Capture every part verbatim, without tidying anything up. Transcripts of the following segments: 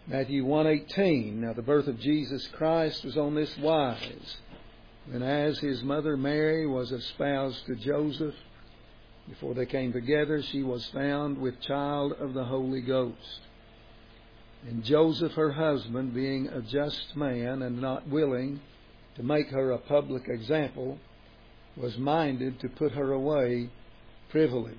Matthew one eighteen. Now the birth of Jesus Christ was on this wise. And as his mother Mary was espoused to Joseph, before they came together, she was found with child of the Holy Ghost. And Joseph, her husband, being a just man and not willing to make her a public example, was minded to put her away privily.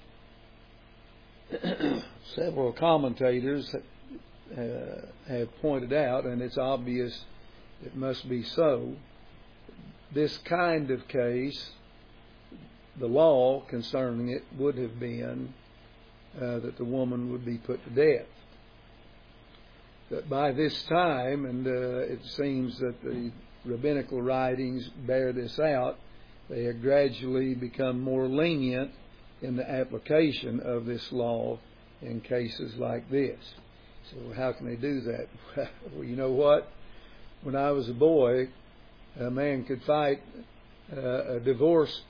Several commentators uh, have pointed out, and it's obvious it must be so, this kind of case, the law concerning it would have been uh, that the woman would be put to death. But by this time, and uh, it seems that the rabbinical writings bear this out, they have gradually become more lenient in the application of this law in cases like this. So how can they do that? Well, you know what? When I was a boy, a man could fight uh, a divorce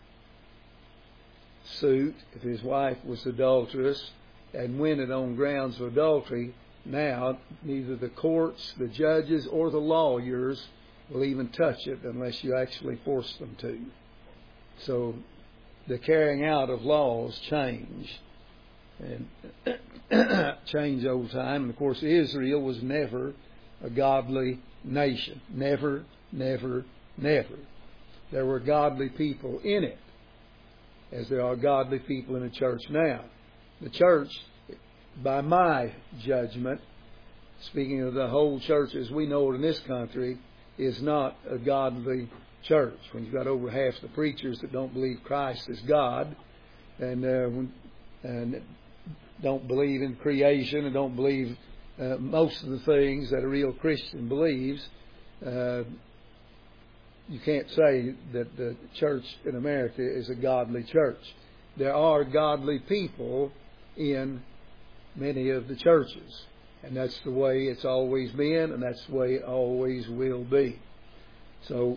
suit if his wife was adulterous and win it on grounds of adultery. Now, neither the courts, the judges, or the lawyers will even touch it unless you actually force them to. So the carrying out of laws change and change over time. And of course, Israel was never a godly nation. Never, never, never. There were godly people in it, as there are godly people in the church now. The church, by my judgment, speaking of the whole church as we know it in this country, is not a godly church. When you've got over half the preachers that don't believe Christ is God, and, uh, and don't believe in creation, and don't believe uh, most of the things that a real Christian believes, uh, you can't say that the church in America is a godly church. There are godly people in many of the churches, and that's the way it's always been, and that's the way it always will be. So,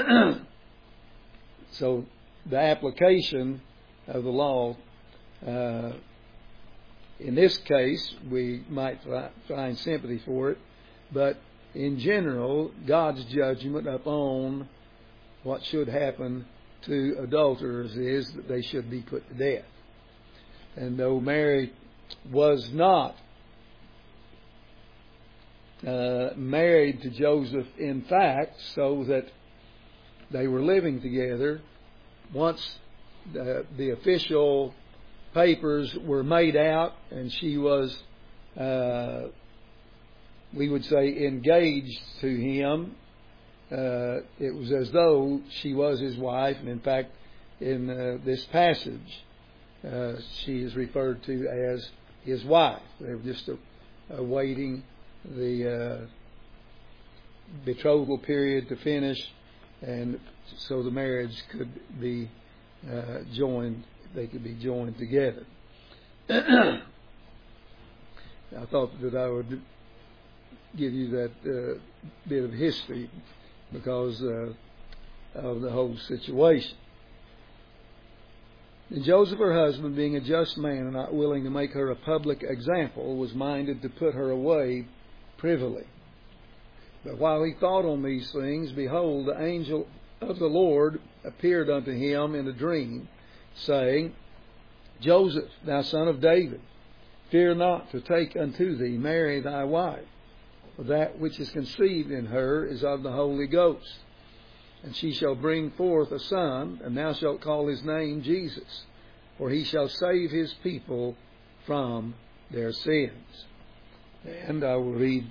so the application of the law, uh, in this case, we might find sympathy for it, but in general, God's judgment upon what should happen to adulterers is that they should be put to death. And though Mary was not uh, married to Joseph in fact, so that they were living together, once the, the official papers were made out and she was, uh, we would say, engaged to him, uh, it was as though she was his wife. And in fact, in uh, this passage, uh, she is referred to as his wife. They were just awaiting the uh, betrothal period to finish, and so the marriage could be uh, joined, they could be joined together. I thought that I would give you that uh, bit of history because uh, of the whole situation. And Joseph, her husband, being a just man and not willing to make her a public example, was minded to put her away privily. But while he thought on these things, behold, the angel of the Lord appeared unto him in a dream, saying, Joseph, thou son of David, fear not to take unto thee Mary thy wife, for that which is conceived in her is of the Holy Ghost. And she shall bring forth a son, and thou shalt call his name Jesus, for he shall save his people from their sins. And I will read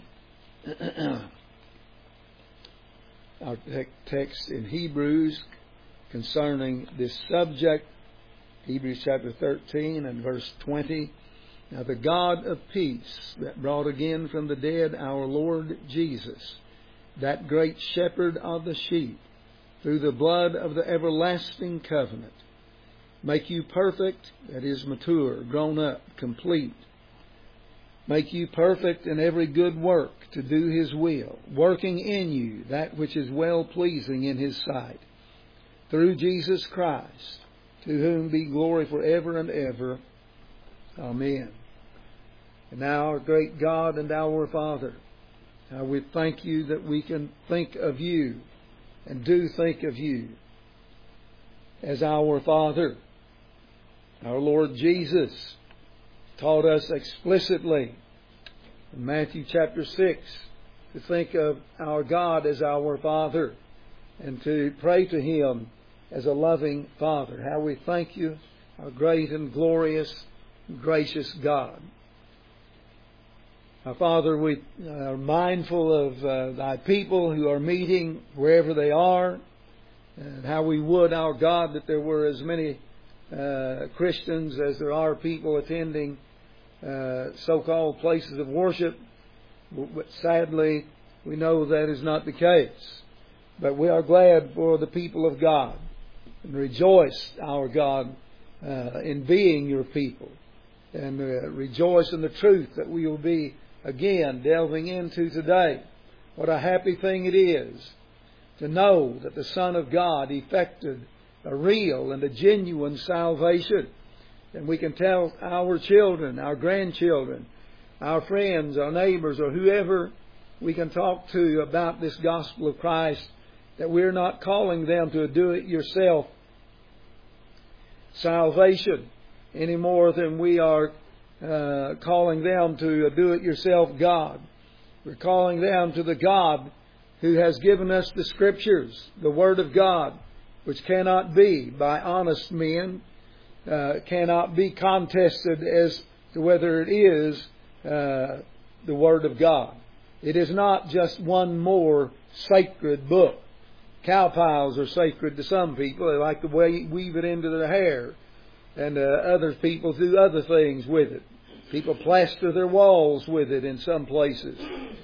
our text in Hebrews concerning this subject. Hebrews chapter thirteen and verse twenty. Now the God of peace, that brought again from the dead our Lord Jesus, that great shepherd of the sheep, through the blood of the everlasting covenant, make you perfect, that is, mature, grown up, complete. Make you perfect in every good work to do His will, working in you that which is well-pleasing in His sight, through Jesus Christ, to whom be glory forever and ever. Amen. And now, our great God and our Father, how we thank You that we can think of You and do think of You as our Father. Our Lord Jesus taught us explicitly in Matthew chapter six to think of our God as our Father and to pray to Him as a loving Father. How we thank You, our great and glorious and gracious God. Our Father, we are mindful of uh, Thy people who are meeting wherever they are, and how we would, our God, that there were as many uh, Christians as there are people attending uh, so-called places of worship. But sadly, we know that is not the case. But we are glad for the people of God and rejoice, our God, uh, in being Your people, and uh, rejoice in the truth that we will be again delving into today. What a happy thing it is to know that the Son of God effected a real and a genuine salvation. And we can tell our children, our grandchildren, our friends, our neighbors, or whoever we can talk to about this gospel of Christ, that we're not calling them to a do-it-yourself salvation any more than we are uh, calling them to a do-it-yourself God. We're calling them to the God who has given us the Scriptures, the Word of God, which cannot be by honest men, uh, cannot be contested as to whether it is uh, the Word of God. It is not just one more sacred book. Cow piles are sacred to some people. They like to weave it into their hair. And uh, other people do other things with it. People plaster their walls with it in some places.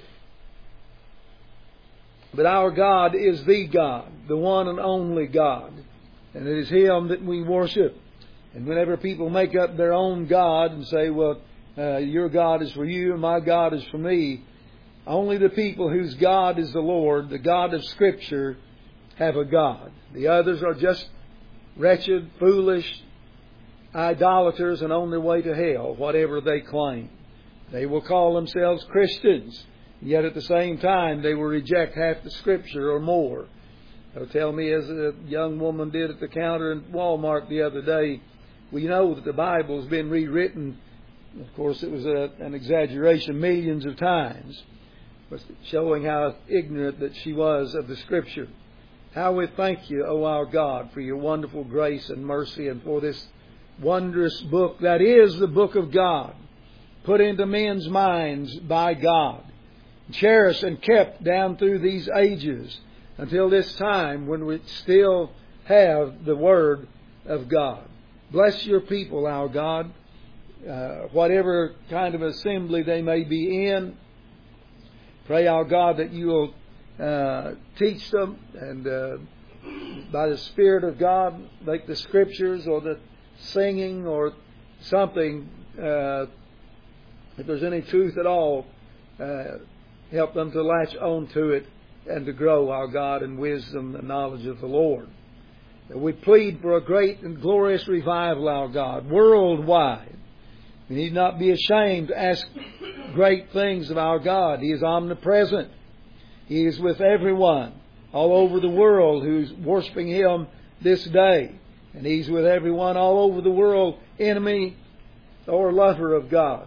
But our God is the God, the one and only God. And it is Him that we worship. And whenever people make up their own God and say, well, uh, your God is for you and my God is for me, only the people whose God is the Lord, the God of Scripture, have a God. The others are just wretched, foolish idolaters and on their way to hell, whatever they claim. They will call themselves Christians, yet at the same time they will reject half the Scripture or more. They'll tell me, as a young woman did at the counter in Walmart the other day, we know that the Bible's been rewritten. Of course, it was a, an exaggeration millions of times, but showing how ignorant that she was of the Scripture. How we thank You, O our God, for Your wonderful grace and mercy, and for this wondrous book that is the book of God, put into men's minds by God, cherished and kept down through these ages until this time when we still have the Word of God. Bless Your people, our God, uh, whatever kind of assembly they may be in. Pray, our God, that You will uh, teach them and uh, by the Spirit of God make the Scriptures or the singing or something, uh, if there's any truth at all, uh, help them to latch on to it and to grow, our God, in wisdom and knowledge of the Lord. We plead for a great and glorious revival, our God, worldwide. We need not be ashamed to ask great things of our God. He is omnipresent. He is with everyone all over the world who's worshiping Him this day. And He's with everyone all over the world, enemy or lover of God,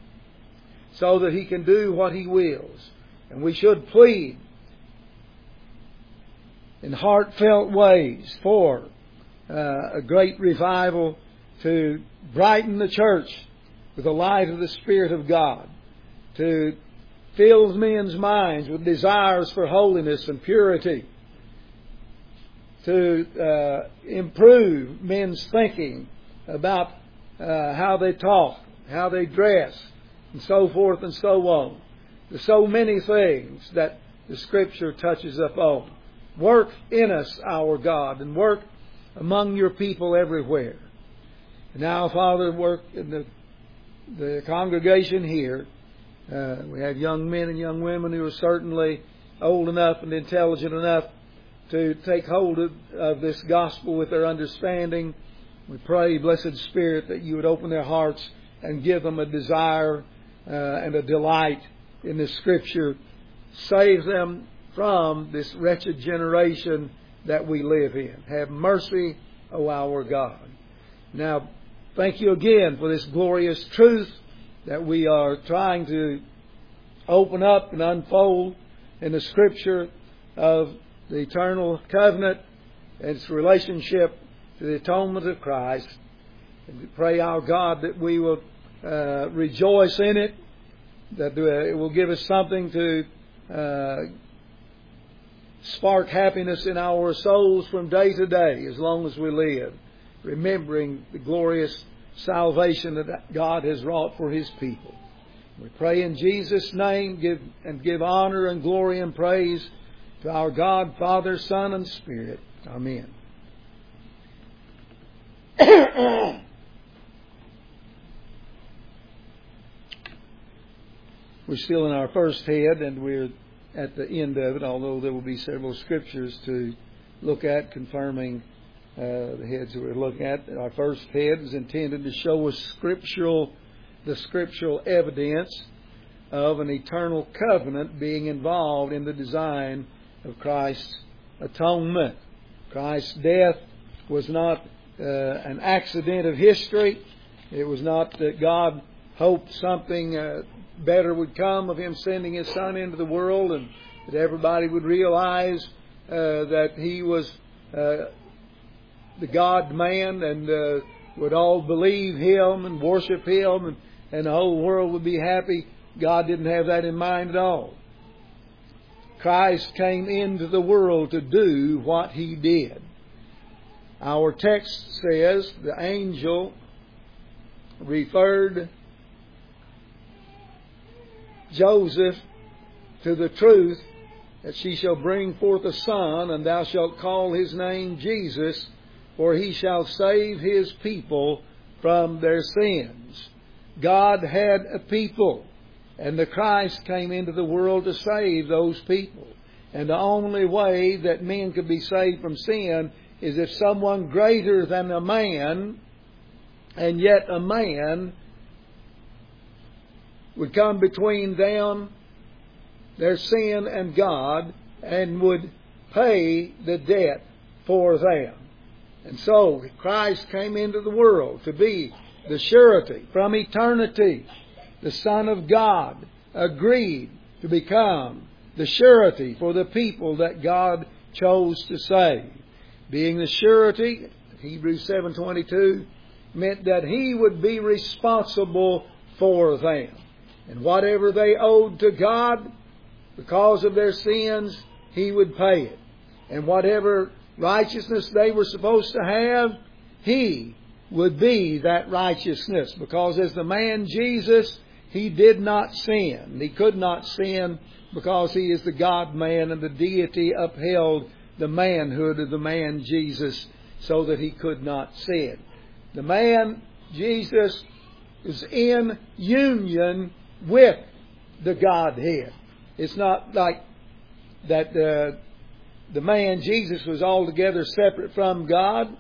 so that He can do what He wills. And we should plead in heartfelt ways for uh, a great revival to brighten the church with the light of the Spirit of God, to fill men's minds with desires for holiness and purity, to uh, improve men's thinking about uh, how they talk, how they dress, and so forth and so on. There's so many things that the Scripture touches upon. Work in us, our God, and work among Your people everywhere. And now, Father, work in the, the congregation here. Uh, we have young men and young women who are certainly old enough and intelligent enough to take hold of, of this gospel with their understanding. We pray, Blessed Spirit, that You would open their hearts and give them a desire uh, and a delight in the Scripture. Save them from this wretched generation that we live in. Have mercy, O our God. Now, thank you again for this glorious truth that we are trying to open up and unfold in the Scripture of the eternal covenant and its relationship to the atonement of Christ. And we pray, our God, that we will uh, rejoice in it, that uh, it will give us something to uh, spark happiness in our souls from day to day as long as we live, remembering the glorious salvation that God has wrought for His people. We pray in Jesus' name, give and give honor and glory and praise to our God, Father, Son, and Spirit. Amen. We're still in our first head, and we're at the end of it, although there will be several scriptures to look at confirming uh, the heads that we're looking at. Our first head is intended to show us scriptural, the scriptural evidence of an eternal covenant being involved in the design of Christ's atonement. Christ's death was not uh, an accident of history. It was not that God hoped something uh, better would come of Him sending His Son into the world, and that everybody would realize uh, that He was uh, the God-man, and uh, would all believe Him and worship Him, and, and the whole world would be happy. God didn't have that in mind at all. Christ came into the world to do what He did. Our text says the angel referred Joseph to the truth that she shall bring forth a son, and thou shalt call his name Jesus, for he shall save his people from their sins. God had a people, and the Christ came into the world to save those people. And the only way that men could be saved from sin is if someone greater than a man, and yet a man, would come between them, their sin, and God, and would pay the debt for them. And so Christ came into the world to be the surety from eternity. The Son of God agreed to become the surety for the people that God chose to save. Being the surety, Hebrews seven twenty-two, meant that He would be responsible for them. And whatever they owed to God because of their sins, He would pay it. And whatever righteousness they were supposed to have, He would be that righteousness. Because as the man Jesus, He did not sin. He could not sin because He is the God-man, and the deity upheld the manhood of the man Jesus so that He could not sin. The man Jesus is in union with the Godhead. It's not like that uh, the man Jesus was altogether separate from God,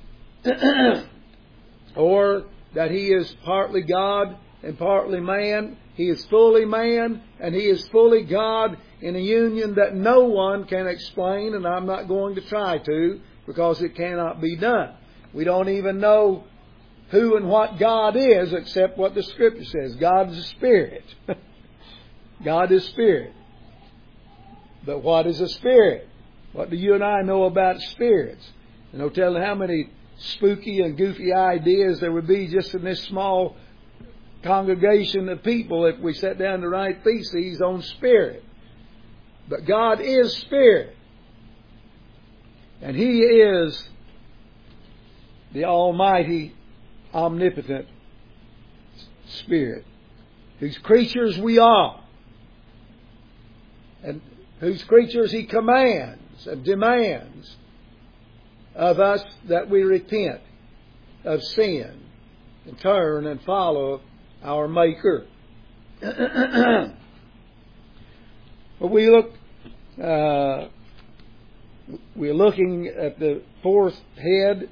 or that He is partly God and partly man. He is fully man and He is fully God in a union that no one can explain, and I'm not going to try to, because it cannot be done. We don't even know who and what God is except what the Scripture says. God is a spirit. God is spirit. But what is a spirit? What do you and I know about spirits? And no telling how many spooky and goofy ideas there would be just in this small congregation of people if we sat down to write theses on spirit. But God is spirit. And He is the Almighty, omnipotent Spirit, whose creatures we are, and whose creatures He commands and demands of us that we repent of sin and turn and follow our Maker. But we look, uh, we're looking at the fourth head,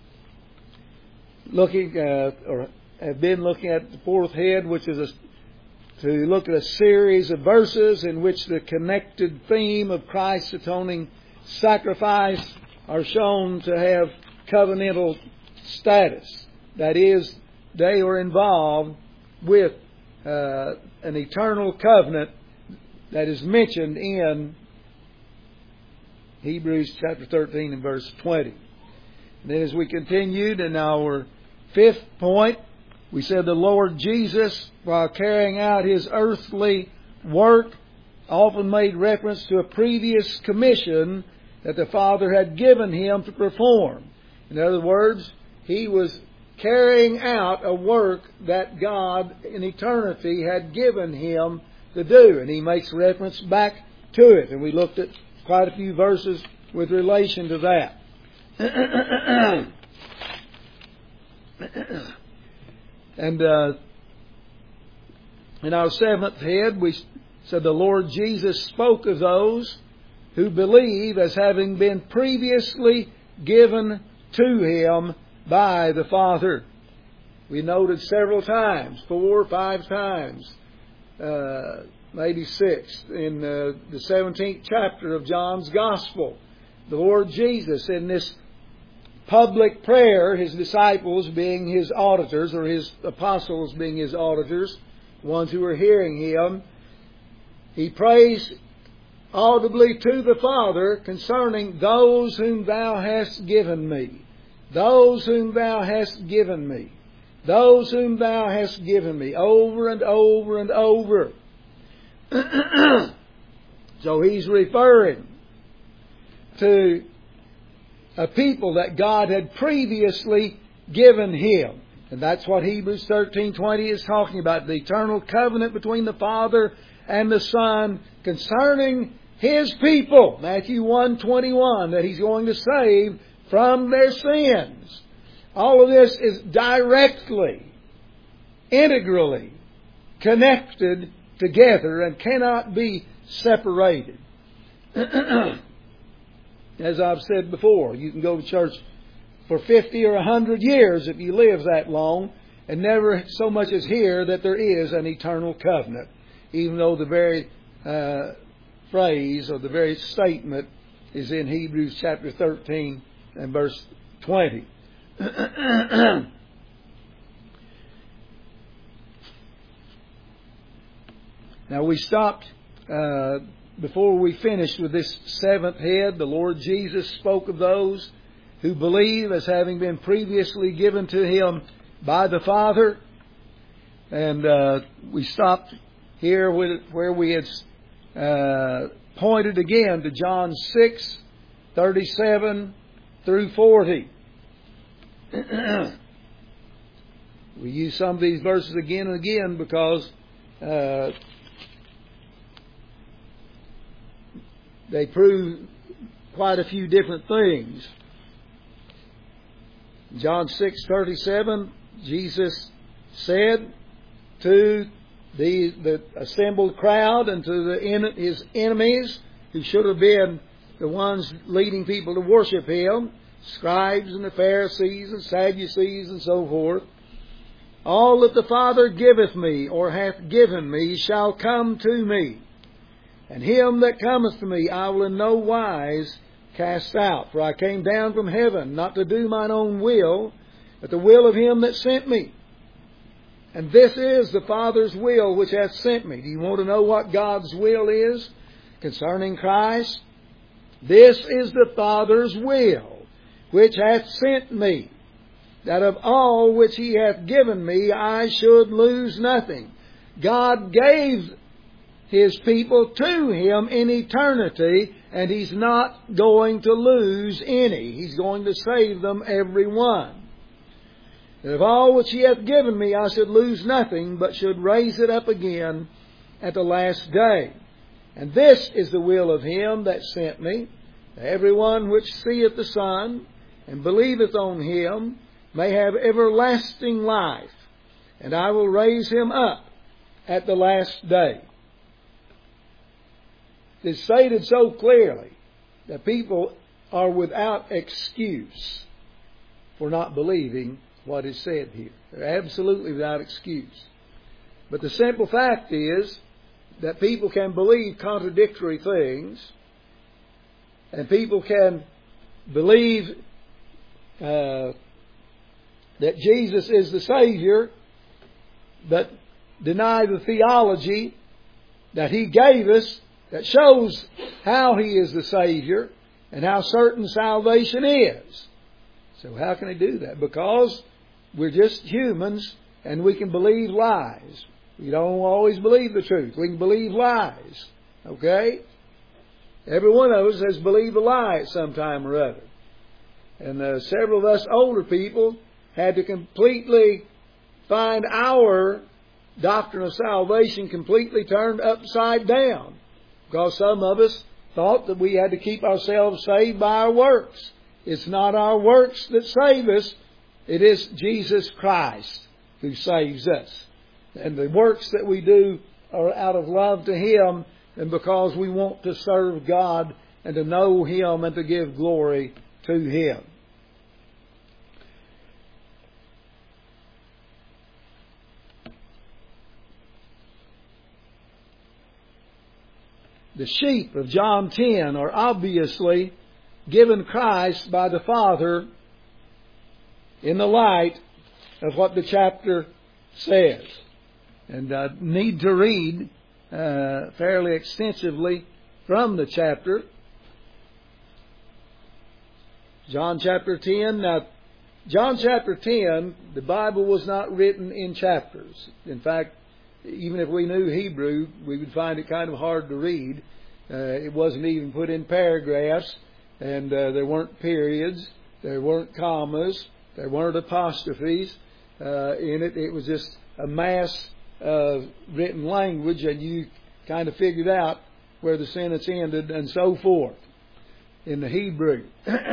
looking uh, or have been looking at the fourth head, which is a to look at a series of verses in which the connected theme of Christ's atoning sacrifice are shown to have covenantal status. That is, they are involved with uh, an eternal covenant that is mentioned in Hebrews chapter thirteen and verse twenty. And then as we continued in our fifth point, we said the Lord Jesus, while carrying out His earthly work, often made reference to a previous commission that the Father had given Him to perform. In other words, He was carrying out a work that God in eternity had given Him to do. And He makes reference back to it. And we looked at quite a few verses with relation to that. And uh, in our seventh head, we said the Lord Jesus spoke of those who believe as having been previously given to Him by the Father. We noted several times, four or five times, uh, maybe six, in uh, the seventeenth chapter of John's Gospel. The Lord Jesus, in this public prayer, His disciples being His auditors, or His apostles being His auditors, ones who are hearing Him, He prays audibly to the Father concerning those whom Thou hast given me. Those whom Thou hast given me. Those whom Thou hast given me. Over and over and over. So He's referring to a people that God had previously given Him. And that's what Hebrews thirteen twenty is talking about. The eternal covenant between the Father and the Son concerning His people. Matthew one twenty-one, that He's going to save from their sins. All of this is directly, integrally connected together and cannot be separated. As I've said before, you can go to church for fifty or a hundred years if you live that long and never so much as hear that there is an eternal covenant, even though the very uh, phrase or the very statement is in Hebrews chapter thirteen and verse twenty. Now we stopped uh, before we finished with this seventh head. The Lord Jesus spoke of those who believe as having been previously given to Him by the Father. And uh, we stopped here with, where we had uh, pointed again to John six thirty-seven through forty. We use some of these verses again and again because uh, they prove quite a few different things. John six thirty-seven, Jesus said to the, the assembled crowd and to the, His enemies, who should have been the ones leading people to worship Him, scribes and the Pharisees and Sadducees and so forth, all that the Father giveth me or hath given me shall come to me. And him that cometh to me I will in no wise cast out. For I came down from heaven not to do mine own will, but the will of Him that sent me. And this is the Father's will which hath sent me. Do you want to know what God's will is concerning Christ? This is the Father's will which hath sent me, that of all which He hath given me I should lose nothing. God gave His people to Him in eternity, and He's not going to lose any. He's going to save them, every one. That of all which He hath given me I should lose nothing, but should raise it up again at the last day. And this is the will of Him that sent me, that every one which seeth the Son and believeth on Him may have everlasting life, and I will raise him up at the last day. It's stated so clearly that people are without excuse for not believing what is said here. They're absolutely without excuse. But the simple fact is that people can believe contradictory things, and people can believe uh, that Jesus is the Savior, but deny the theology that He gave us that shows how He is the Savior and how certain salvation is. So how can they do that? Because we're just humans and we can believe lies. We don't always believe the truth. We can believe lies. Okay? Every one of us has believed a lie at some time or other. And uh, several of us older people had to completely find our doctrine of salvation completely turned upside down. Because some of us thought that we had to keep ourselves saved by our works. It's not our works that save us. It is Jesus Christ who saves us. And the works that we do are out of love to Him and because we want to serve God and to know Him and to give glory to Him. The sheep of John ten are obviously given Christ by the Father in the light of what the chapter says. And I need to read uh, fairly extensively from the chapter. John chapter ten. Now, John chapter ten, the Bible was not written in chapters. In fact, even if we knew Hebrew, we would find it kind of hard to read. Uh, it wasn't even put in paragraphs, and uh, there weren't periods, there weren't commas, there weren't apostrophes uh, in it. It was just a mass of written language, and you kind of figured out where the sentence ended and so forth in the Hebrew.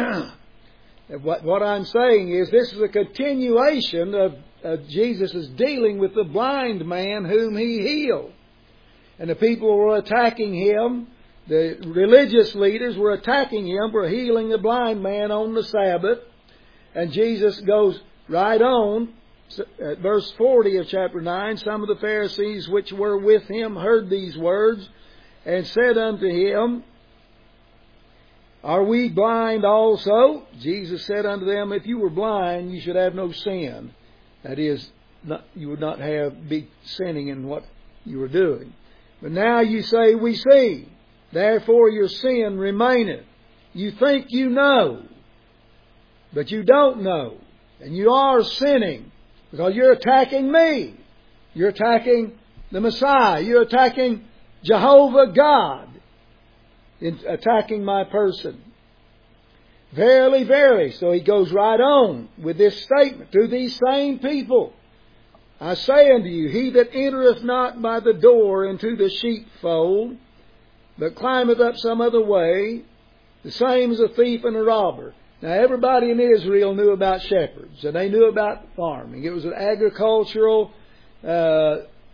What, what I'm saying is this is a continuation of, of Jesus' dealing with the blind man whom He healed. And the people were attacking Him. The religious leaders were attacking Him for healing the blind man on the Sabbath. And Jesus goes right on. At verse forty of chapter nine, some of the Pharisees which were with Him heard these words and said unto Him, Are we blind also? Jesus said unto them, If you were blind, you should have no sin. That is, not, you would not have be sinning in what you were doing. But now you say, We see. Therefore your sin remaineth. You think you know, but you don't know. And you are sinning because you're attacking me. You're attacking the Messiah. You're attacking Jehovah God. In attacking my person. Verily, verily. So he goes right on with this statement to these same people. I say unto you, he that entereth not by the door into the sheepfold, but climbeth up some other way, the same as a thief and a robber. Now everybody in Israel knew about shepherds, and they knew about farming. It was an agricultural uh,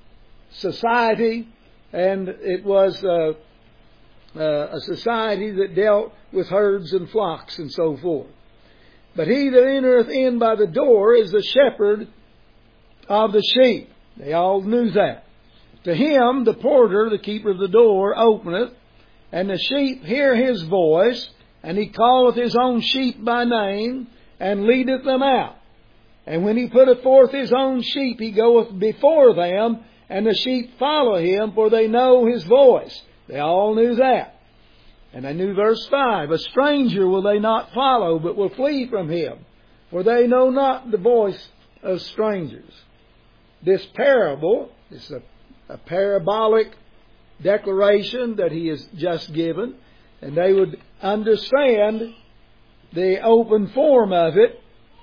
society, and it was uh, uh, a society that dealt with herds and flocks and so forth. But he that entereth in by the door is the shepherd of the sheep. They all knew that. To him, the porter, the keeper of the door, openeth, and the sheep hear his voice, and he calleth his own sheep by name, and leadeth them out. And when he putteth forth his own sheep, he goeth before them, and the sheep follow him, for they know his voice. They all knew that. And they knew verse five, A stranger will they not follow, but will flee from him, for they know not the voice of strangers. This parable, this is a A parabolic declaration that he has just given, and they would understand the open form of it,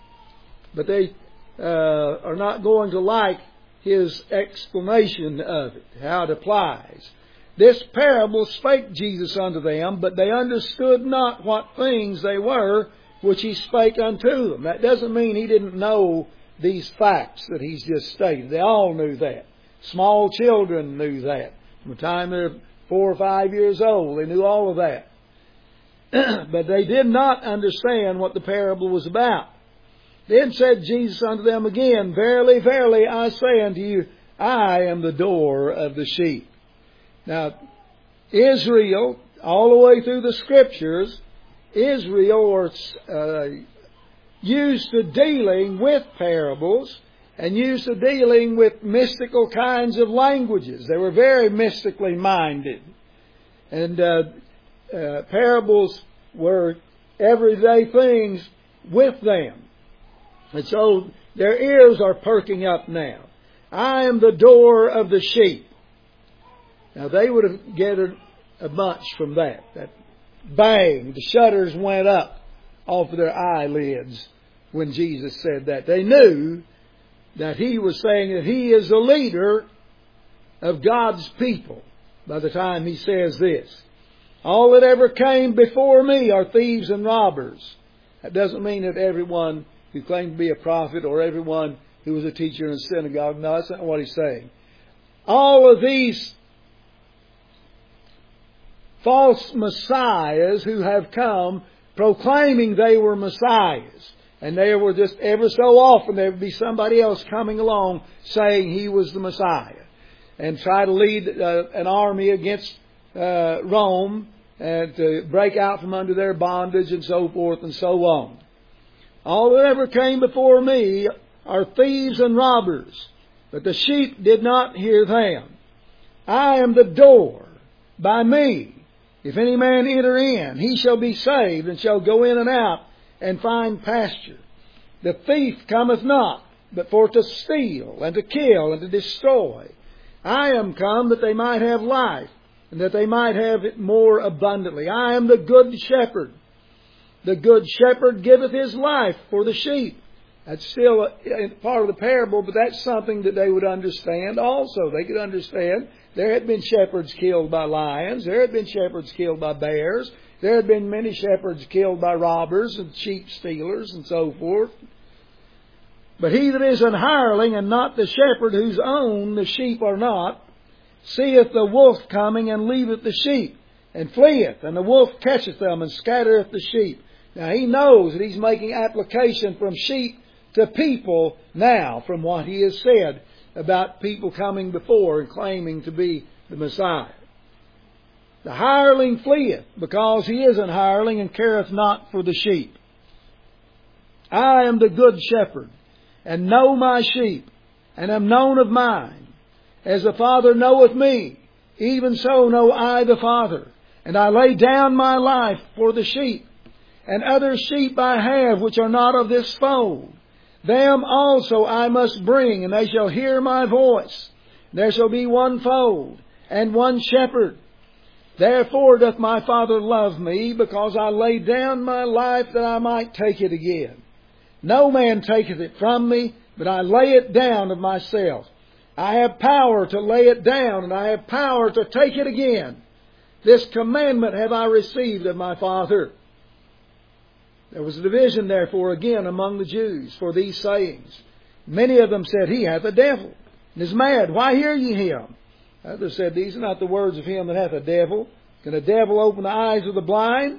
but they uh, are not going to like his explanation of it, how it applies. This parable spake Jesus unto them, but they understood not what things they were which he spake unto them. That doesn't mean he didn't know these facts that he's just stated. They all knew that. Small children knew that. From the time they're four or five years old, they knew all of that. But they did not understand what the parable was about. Then said Jesus unto them again, Verily, verily, I say unto you, I am the door of the sheep. Now, Israel, all the way through the Scriptures, Israel was uh, used to dealing with parables and used to dealing with mystical kinds of languages. They were very mystically minded. And uh, uh, parables were everyday things with them. And so their ears are perking up now. I am the door of the sheep. Now they would have gathered a bunch from that. That bang, the shutters went up off of their eyelids when Jesus said that. They knew that He was saying that He is the leader of God's people by the time He says this. All that ever came before me are thieves and robbers. That doesn't mean that everyone who claimed to be a prophet or everyone who was a teacher in a synagogue. No, that's not what He's saying. All of these false messiahs who have come proclaiming they were messiahs. And there were just every so often there would be somebody else coming along saying he was the Messiah. And try to lead uh, an army against uh, Rome and to break out from under their bondage and so forth and so on. All that ever came before me are thieves and robbers, but the sheep did not hear them. I am the door. By me, if any man enter in, he shall be saved and shall go in and out and find pasture. The thief cometh not, but for to steal and to kill and to destroy. I am come that they might have life, and that they might have it more abundantly. I am the good shepherd. The good shepherd giveth his life for the sheep. That's still a, part of the parable, but that's something that they would understand also. They could understand there had been shepherds killed by lions. There had been shepherds killed by bears. There had been many shepherds killed by robbers and sheep stealers and so forth. But he that is an hireling and not the shepherd whose own the sheep are not, seeth the wolf coming and leaveth the sheep and fleeth, and the wolf catcheth them and scattereth the sheep. Now he knows that he's making application from sheep to people now from what he has said about people coming before and claiming to be the Messiah. The hireling fleeth, because he is an hireling and careth not for the sheep. I am the good shepherd, and know my sheep, and am known of mine. As the Father knoweth me, even so know I the Father. And I lay down my life for the sheep. And other sheep I have which are not of this fold. Them also I must bring, and they shall hear my voice. There shall be one fold, and one shepherd. Therefore doth my Father love me, because I lay down my life that I might take it again. No man taketh it from me, but I lay it down of myself. I have power to lay it down, and I have power to take it again. This commandment have I received of my Father. There was a division, therefore, again among the Jews for these sayings. Many of them said, He hath a devil, and is mad. Why hear ye him? Others said, These are not the words of him that hath a devil. Can a devil open the eyes of the blind?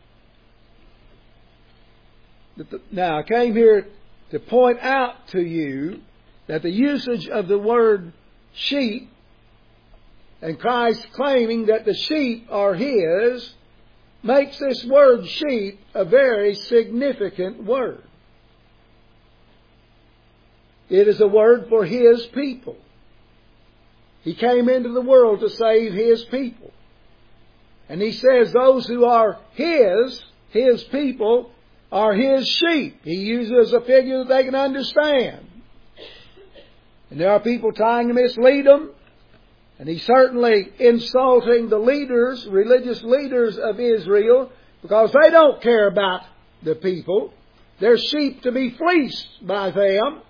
Now, I came here to point out to you that the usage of the word sheep and Christ claiming that the sheep are His makes this word sheep a very significant word. It is a word for His people. He came into the world to save His people. And He says those who are His, His people, are His sheep. He uses a figure that they can understand. And there are people trying to mislead them. And He's certainly insulting the leaders, religious leaders of Israel, because they don't care about the people. They're sheep to be fleeced by them.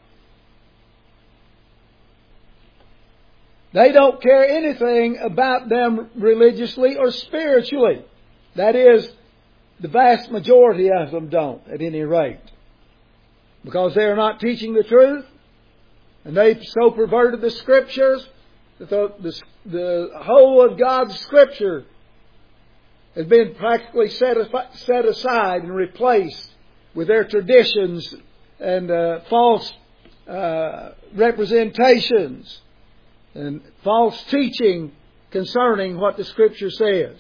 They don't care anything about them religiously or spiritually. That is, the vast majority of them don't, at any rate. Because they are not teaching the truth, and they've so perverted the Scriptures that the, the, the whole of God's Scripture has been practically set, set aside and replaced with their traditions and uh, false uh, representations and false teaching concerning what the Scripture says.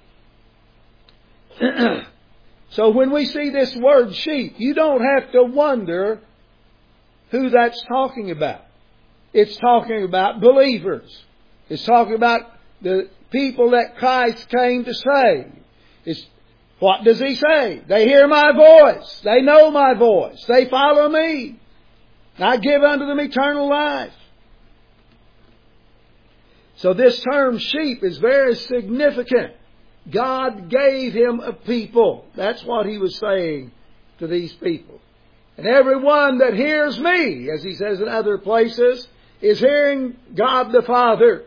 So when we see this word sheep, you don't have to wonder who that's talking about. It's talking about believers. It's talking about the people that Christ came to save. It's, what does He say? They hear my voice. They know my voice. They follow me. I give unto them eternal life. So this term sheep is very significant. God gave Him a people. That's what He was saying to these people. And everyone that hears me, as He says in other places, is hearing God the Father.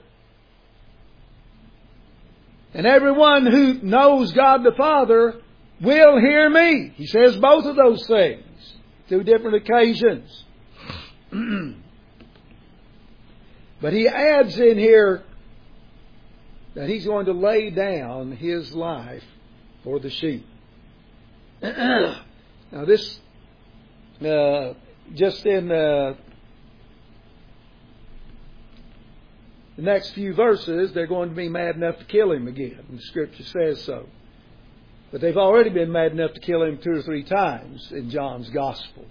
And everyone who knows God the Father will hear me. He says both of those things, two different occasions. But He adds in here that He's going to lay down His life for the sheep. Now this, uh, just in uh, the next few verses, they're going to be mad enough to kill Him again. And the Scripture says so. But they've already been mad enough to kill Him two or three times in John's Gospel.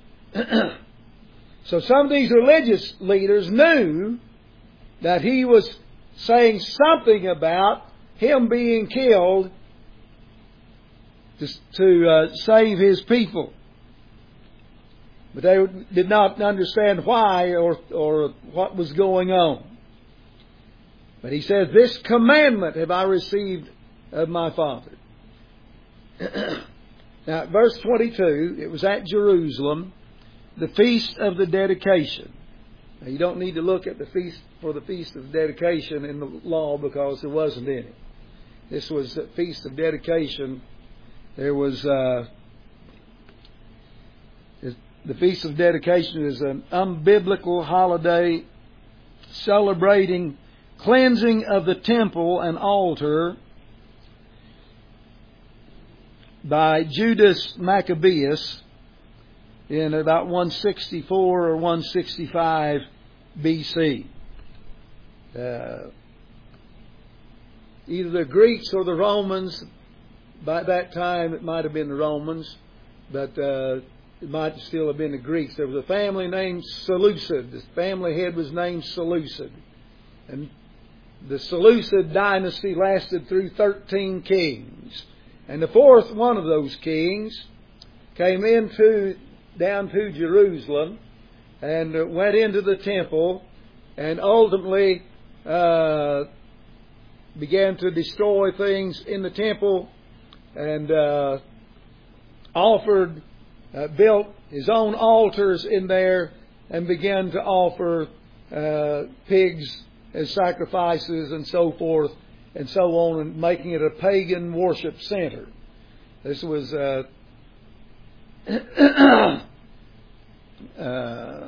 So some of these religious leaders knew that He was saying something about Him being killed to, to uh, save His people. But they did not understand why or, or what was going on. But He says, this commandment have I received of my Father. Now, verse twenty-two, it was at Jerusalem, the feast of the dedication. Now, you don't need to look at the feast for the feast of dedication in the law because there wasn't any. This was the feast of dedication. There was uh, the feast of dedication is an unbiblical holiday celebrating cleansing of the temple and altar by Judas Maccabeus in about one sixty-four or one sixty-five B C. Uh, either the Greeks or the Romans, by that time it might have been the Romans, but uh, it might still have been the Greeks. There was a family named Seleucid. The family head was named Seleucid. And the Seleucid dynasty lasted through thirteen kings. And the fourth one of those kings came into down to Jerusalem and went into the temple and ultimately uh, began to destroy things in the temple and uh, offered, uh, built his own altars in there and began to offer uh, pigs as sacrifices and so forth and so on, and making it a pagan worship center. This was uh, uh,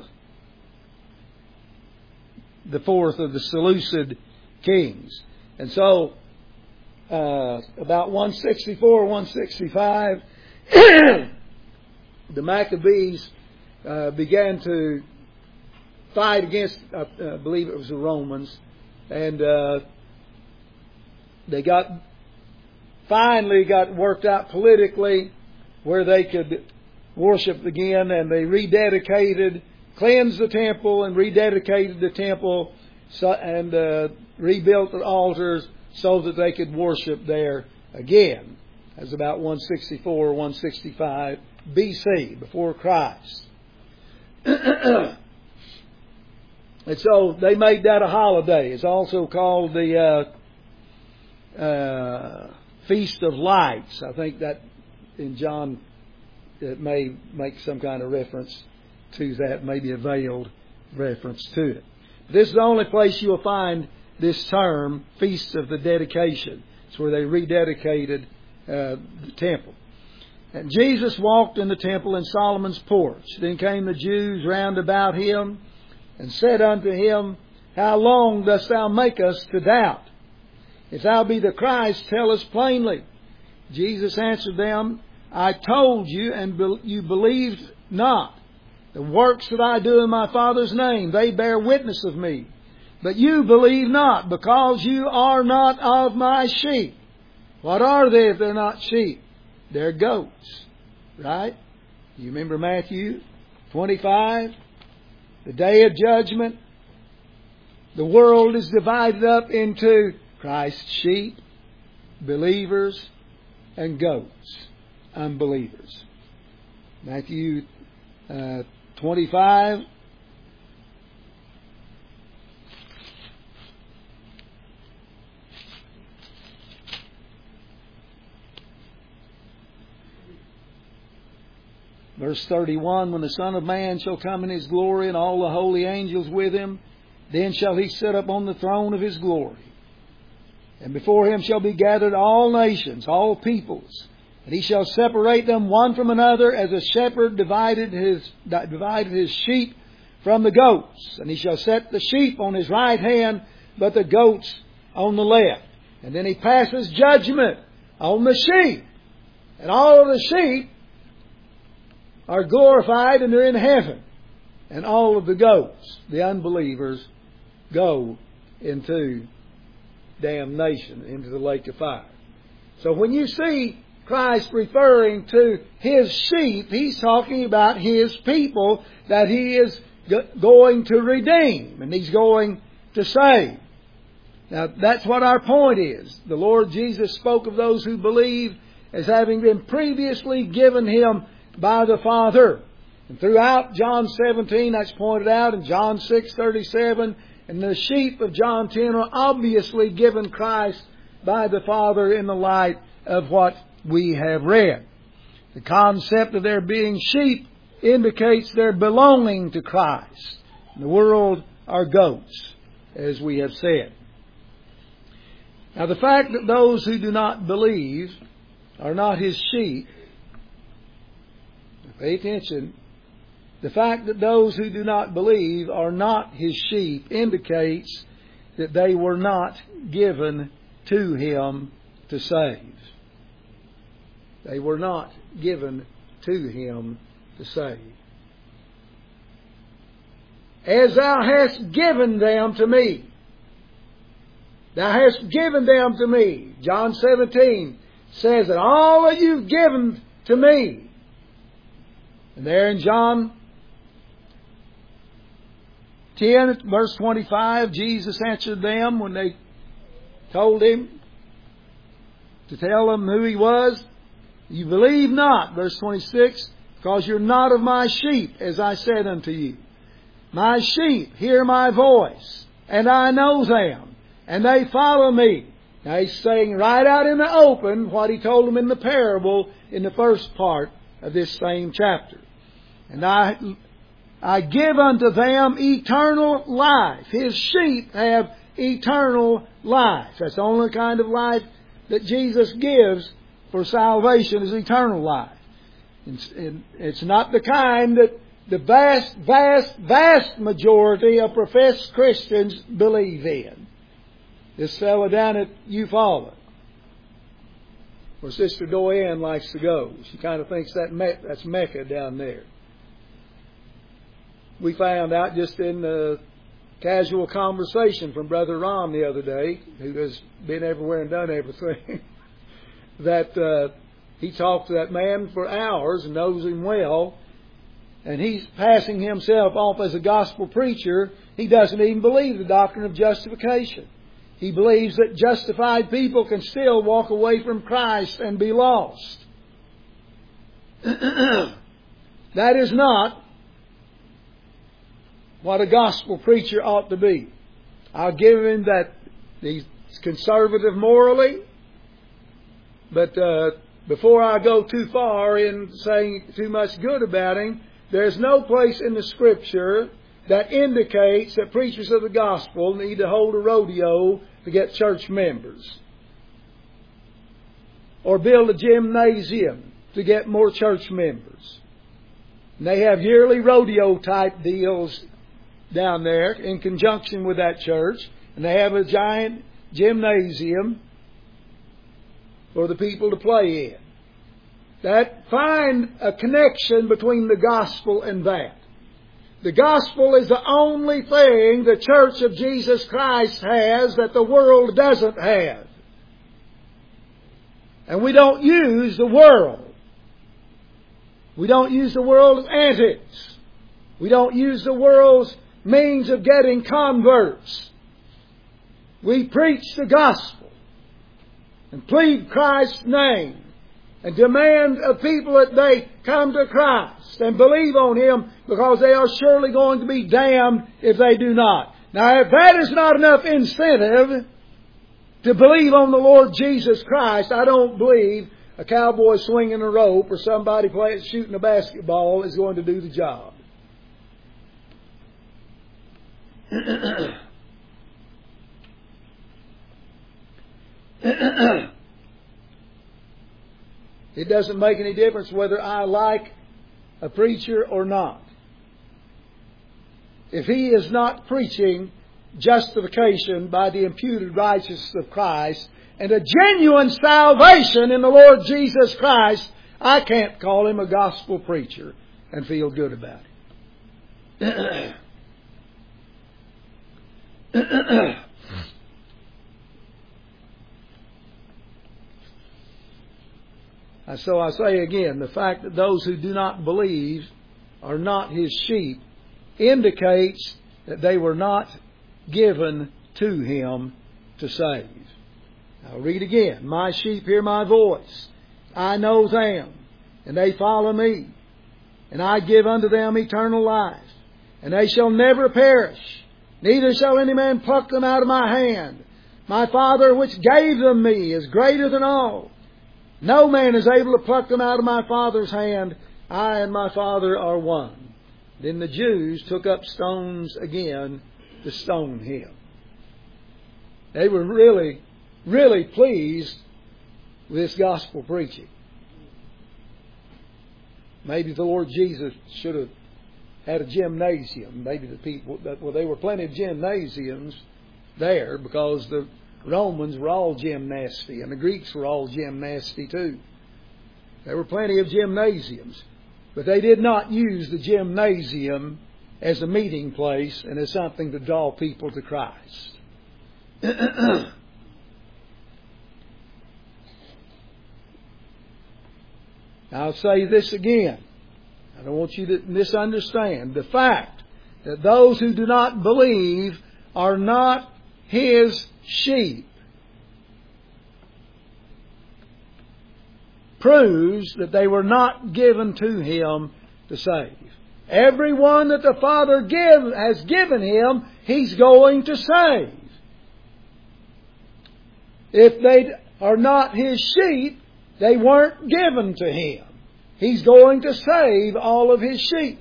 the fourth of the Seleucid kings. And so, uh, about one sixty-four, one sixty-five, the Maccabees uh, began to fight against, uh, I believe it was the Romans, and uh, they got finally got worked out politically where they could worship again, and they rededicated, cleansed the temple and rededicated the temple so, and uh, rebuilt the altars so that they could worship there again. That's about one sixty-four, one sixty-five B C, before Christ. And so they made that a holiday. It's also called the uh, uh, Feast of Lights. I think that in John it may make some kind of reference to that, maybe a veiled reference to it. This is the only place you'll find this term, Feast of the Dedication. It's where they rededicated uh, the temple. And Jesus walked in the temple in Solomon's porch. Then came the Jews round about him and said unto him, How long dost thou make us to doubt? If thou be the Christ, tell us plainly. Jesus answered them, I told you, and be- you believed not. The works that I do in my Father's name, they bear witness of me. But you believe not, because you are not of my sheep. What are they if they're not sheep? They're goats. Right? You remember Matthew twenty-five? The day of judgment. The world is divided up into Christ's sheep, believers, and goats, unbelievers. Matthew uh, twenty-five. Verse thirty-one, when the Son of Man shall come in His glory and all the holy angels with Him, then shall He sit upon the throne of His glory. And before Him shall be gathered all nations, all peoples. And He shall separate them one from another, as a shepherd divided his, divided his sheep from the goats. And He shall set the sheep on His right hand, but the goats on the left. And then He passes judgment on the sheep. And all of the sheep are glorified and they're in heaven. And all of the goats, the unbelievers, go into damnation, into the lake of fire. So when you see Christ referring to His sheep, He's talking about His people that He is going to redeem and He's going to save. Now that's what our point is. The Lord Jesus spoke of those who believe as having been previously given Him by the Father. And throughout John seventeen, that's pointed out, in John six thirty-seven, and the sheep of John ten are obviously given Christ by the Father in the light of what we have read. The concept of their being sheep indicates their belonging to Christ. The world are goats, as we have said. Now the fact that those who do not believe are not His sheep, pay attention. The fact that those who do not believe are not His sheep indicates that they were not given to Him to save. They were not given to Him to save. As Thou hast given them to me. Thou hast given them to me. John seventeen says that all that you've given to me. And there in John ten, verse twenty-five, Jesus answered them when they told Him to tell them who He was. You believe not, verse twenty-six, because you're not of my sheep, as I said unto you. My sheep hear my voice, and I know them, and they follow me. Now He's saying right out in the open what He told them in the parable in the first part of this same chapter. And I, I give unto them eternal life. His sheep have eternal life. That's the only kind of life that Jesus gives for salvation, is eternal life. It's, it's not the kind that the vast, vast, vast majority of professed Christians believe in. This fellow down at Eufaula, where Sister Doyen likes to go. She kind of thinks that Me- that's Mecca down there. We found out just in the casual conversation from Brother Ron the other day, who has been everywhere and done everything, that uh, he talked to that man for hours and knows him well, and he's passing himself off as a gospel preacher. He doesn't even believe the doctrine of justification. He believes that justified people can still walk away from Christ and be lost. That is not what a gospel preacher ought to be. I'll give him that he's conservative morally, but uh, before I go too far in saying too much good about him, there's no place in the Scripture that indicates that preachers of the gospel need to hold a rodeo to get church members, or build a gymnasium to get more church members. And they have yearly rodeo type deals down there in conjunction with that church, and they have a giant gymnasium for the people to play in. That find a connection between the gospel and that. The gospel is the only thing the Church of Jesus Christ has that the world doesn't have. And we don't use the world. We don't use the world's antics. We don't use the world's means of getting converts. We preach the gospel and plead Christ's name and demand of people that they come to Christ and believe on Him, because they are surely going to be damned if they do not. Now, if that is not enough incentive to believe on the Lord Jesus Christ, I don't believe a cowboy swinging a rope or somebody playing, shooting a basketball is going to do the job. It doesn't make any difference whether I like a preacher or not. If he is not preaching justification by the imputed righteousness of Christ and a genuine salvation in the Lord Jesus Christ, I can't call him a gospel preacher and feel good about it. So I say again, the fact that those who do not believe are not His sheep indicates that they were not given to Him to save. I'll read again. My sheep hear my voice. I know them, and they follow me. And I give unto them eternal life, and they shall never perish, neither shall any man pluck them out of my hand. My Father which gave them me is greater than all. No man is able to pluck them out of my Father's hand. I and my Father are one. Then the Jews took up stones again to stone Him. They were really, really pleased with this gospel preaching. Maybe the Lord Jesus should have had a gymnasium. Maybe the people, well, there were plenty of gymnasiums there because the Romans were all gymnasty, and the Greeks were all gymnasty too. There were plenty of gymnasiums, but they did not use the gymnasium as a meeting place and as something to draw people to Christ. I'll say this again. I don't want you to misunderstand. The fact that those who do not believe are not His sheep proves that they were not given to Him to save. Everyone that the Father give, has given Him, He's going to save. If they are not His sheep, they weren't given to Him. He's going to save all of His sheep.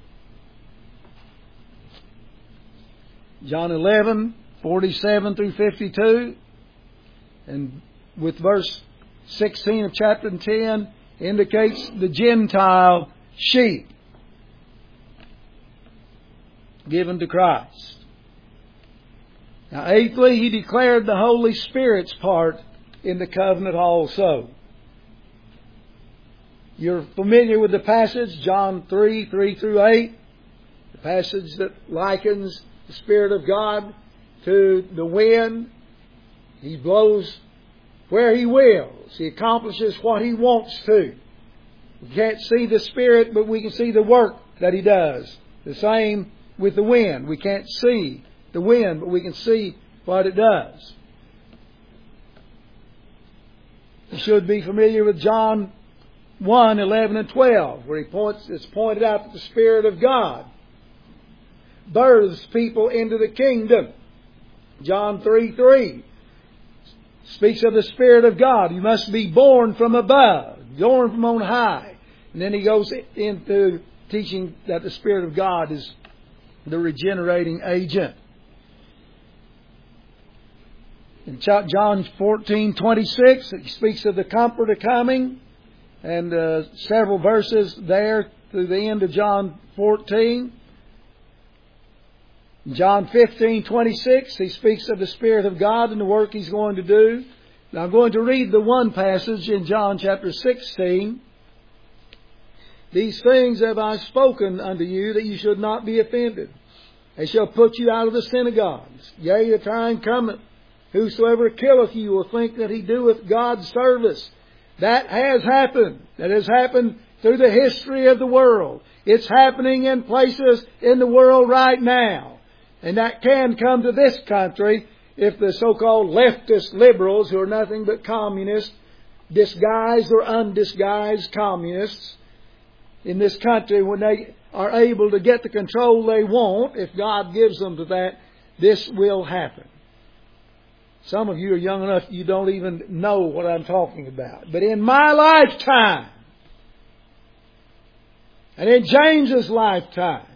John eleven, forty-seven through fifty-two, and with verse sixteen of chapter ten, indicates the Gentile sheep given to Christ. Now, eighthly, He declared the Holy Spirit's part in the covenant also. You're familiar with the passage, John three, three through eight. The passage that likens the Spirit of God to the wind. He blows where He wills. He accomplishes what He wants to. We can't see the Spirit, but we can see the work that He does. The same with the wind. We can't see the wind, but we can see what it does. You should be familiar with John one, eleven and twelve, where he points, it's pointed out that the Spirit of God births people into the kingdom. John three, three speaks of the Spirit of God. You must be born from above, born from on high. And then he goes into teaching that the Spirit of God is the regenerating agent. In John fourteen, twenty-six, he speaks of the Comforter coming. And uh, several verses there through the end of John fourteen. In John fifteen, twenty-six, he speaks of the Spirit of God and the work He's going to do. Now I'm going to read the one passage in John chapter sixteen. These things have I spoken unto you, that you should not be offended. They shall put you out of the synagogues. Yea, the time cometh, whosoever killeth you will think that he doeth God's service. That has happened. That has happened through the history of the world. It's happening in places in the world right now. And that can come to this country if the so-called leftist liberals, who are nothing but communists, disguised or undisguised communists in this country, when they are able to get the control they want, if God gives them to that, this will happen. Some of you are young enough you don't even know what I'm talking about. But in my lifetime, and in James's lifetime,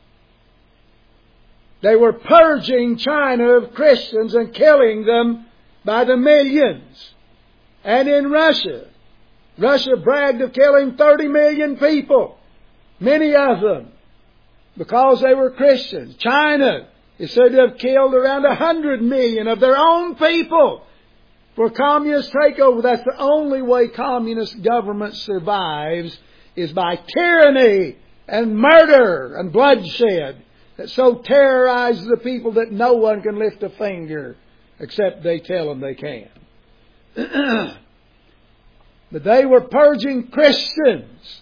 they were purging China of Christians and killing them by the millions. And in Russia, Russia bragged of killing thirty million people, many of them, because they were Christians. China is said to have killed around a hundred million of their own people for communist takeover. That's the only way communist government survives, is by tyranny and murder and bloodshed that so terrorizes the people that no one can lift a finger except they tell them they can. But they were purging Christians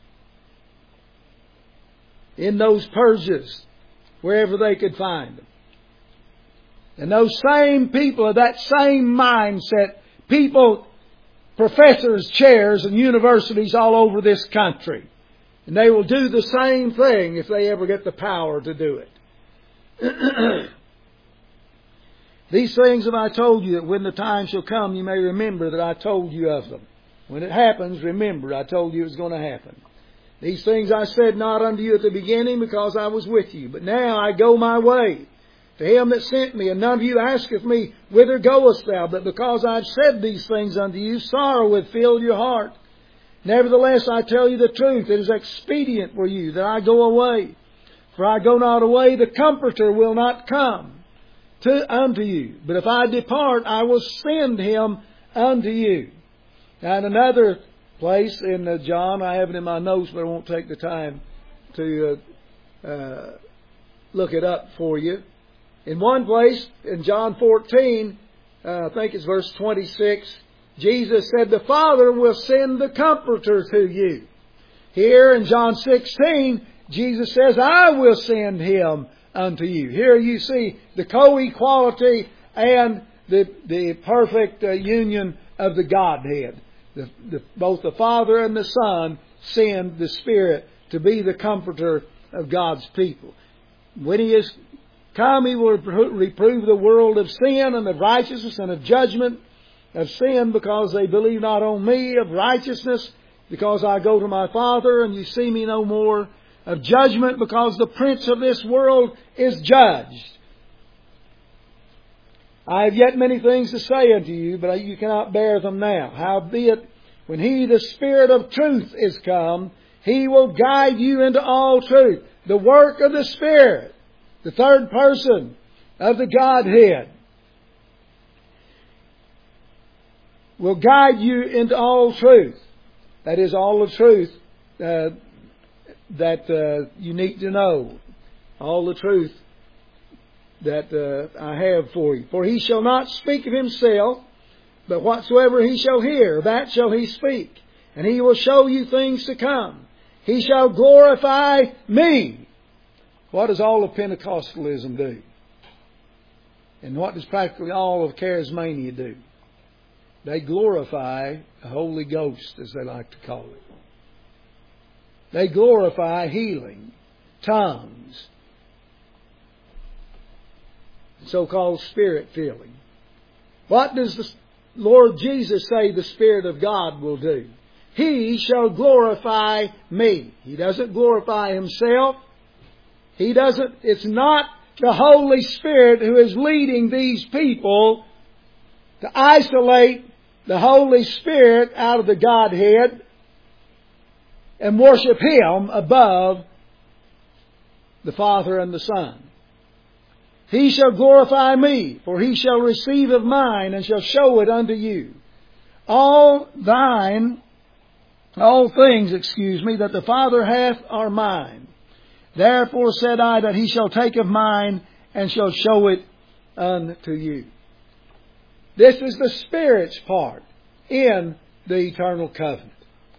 in those purges, wherever they could find them. And those same people of that same mindset, people, professors' chairs in universities all over this country. And they will do the same thing if they ever get the power to do it. These things have I told you, that when the time shall come, you may remember that I told you of them. When it happens, remember, I told you it was going to happen. These things I said not unto you at the beginning, because I was with you. But now I go my way to him that sent me, and none of you asketh me, whither goest thou? But because I've said these things unto you, sorrow hath filled your heart. Nevertheless, I tell you the truth, it is expedient for you that I go away. For I go not away, the Comforter will not come to unto you. But if I depart, I will send him unto you. Now, in another place in uh, John, I have it in my notes, but I won't take the time to uh, uh, look it up for you. In one place, in John fourteen, uh, I think it's verse twenty-six, Jesus said, the Father will send the Comforter to you. Here in John sixteen, Jesus says, I will send him unto you. Here you see the co-equality and the, the perfect uh, union of the Godhead. The, the, both the Father and the Son send the Spirit to be the Comforter of God's people. When He is come, He will reprove the world of sin and of righteousness and of judgment. Of sin, because they believe not on me. Of righteousness, because I go to my Father and you see me no more. Of judgment, because the prince of this world is judged. I have yet many things to say unto you, but you cannot bear them now. Howbeit, when He, the Spirit of truth, is come, He will guide you into all truth. The work of the Spirit, the third person of the Godhead, will guide you into all truth. That is, all the truth uh, that uh, you need to know. All the truth that uh, I have for you. For He shall not speak of Himself, but whatsoever He shall hear, that shall He speak. And He will show you things to come. He shall glorify me. What does all of Pentecostalism do? And what does practically all of Charismania do? They glorify the Holy Ghost, as they like to call it. They glorify healing, tongues, so-called Spirit filling. What does the Lord Jesus say the Spirit of God will do? He shall glorify me. He doesn't glorify Himself. He doesn't, it's not the Holy Spirit who is leading these people to isolate the Holy Spirit out of the Godhead and worship Him above the Father and the Son. He shall glorify me, for He shall receive of mine and shall show it unto you. All thine all things, excuse me, that the Father hath are mine. Therefore said I that he shall take of mine and shall show it unto you. This is the Spirit's part in the eternal covenant.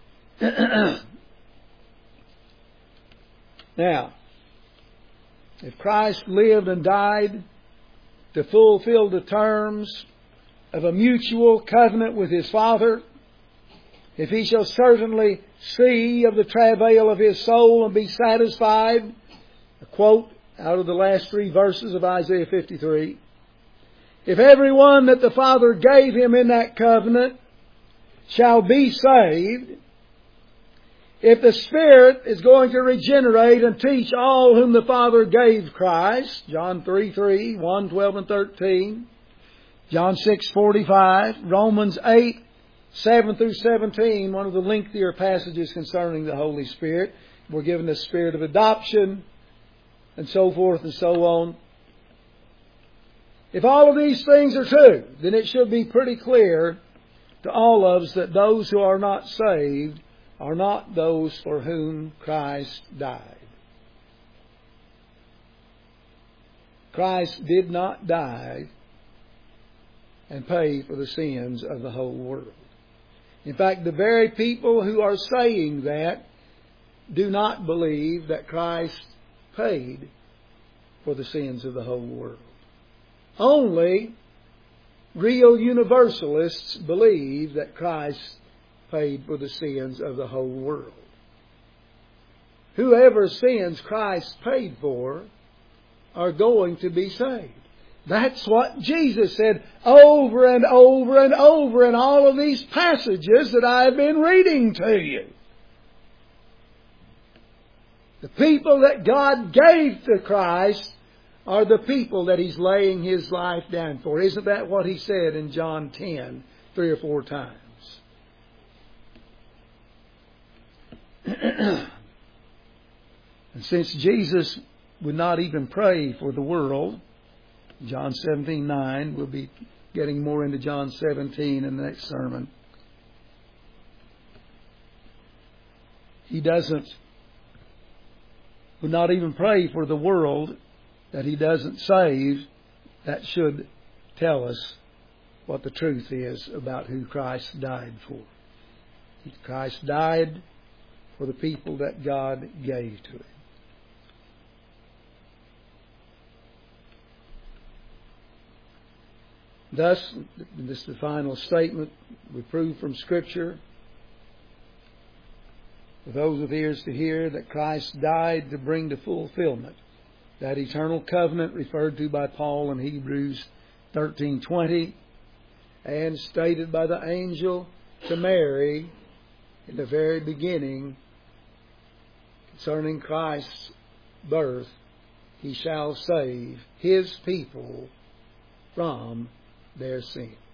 Now, if Christ lived and died to fulfill the terms of a mutual covenant with His Father, if He shall certainly see of the travail of His soul and be satisfied, a quote out of the last three verses of Isaiah fifty-three, if everyone that the Father gave Him in that covenant shall be saved, if the Spirit is going to regenerate and teach all whom the Father gave Christ, John three three, one, twelve, and thirteen, John six forty-five, Romans eight, seven through seventeen, one of the lengthier passages concerning the Holy Spirit. We're given the Spirit of adoption, and so forth and so on. If all of these things are true, then it should be pretty clear to all of us that those who are not saved are not those for whom Christ died. Christ did not die and pay for the sins of the whole world. In fact, the very people who are saying that do not believe that Christ paid for the sins of the whole world. Only real universalists believe that Christ paid for the sins of the whole world. Whoever sins Christ paid for are going to be saved. That's what Jesus said over and over and over in all of these passages that I've been reading to you. The people that God gave to Christ are the people that He's laying His life down for. Isn't that what He said in John ten, three or four times? And since Jesus would not even pray for the world, John seventeen nine, we'll be getting more into John seventeen in the next sermon. He doesn't, would not even pray for the world that He doesn't save. That should tell us what the truth is about who Christ died for. Christ died for the people that God gave to Him. Thus, this is the final statement we prove from Scripture. For those with ears to hear, that Christ died to bring to fulfillment that eternal covenant referred to by Paul in Hebrews thirteen twenty and stated by the angel to Mary in the very beginning concerning Christ's birth. He shall save His people from their sin.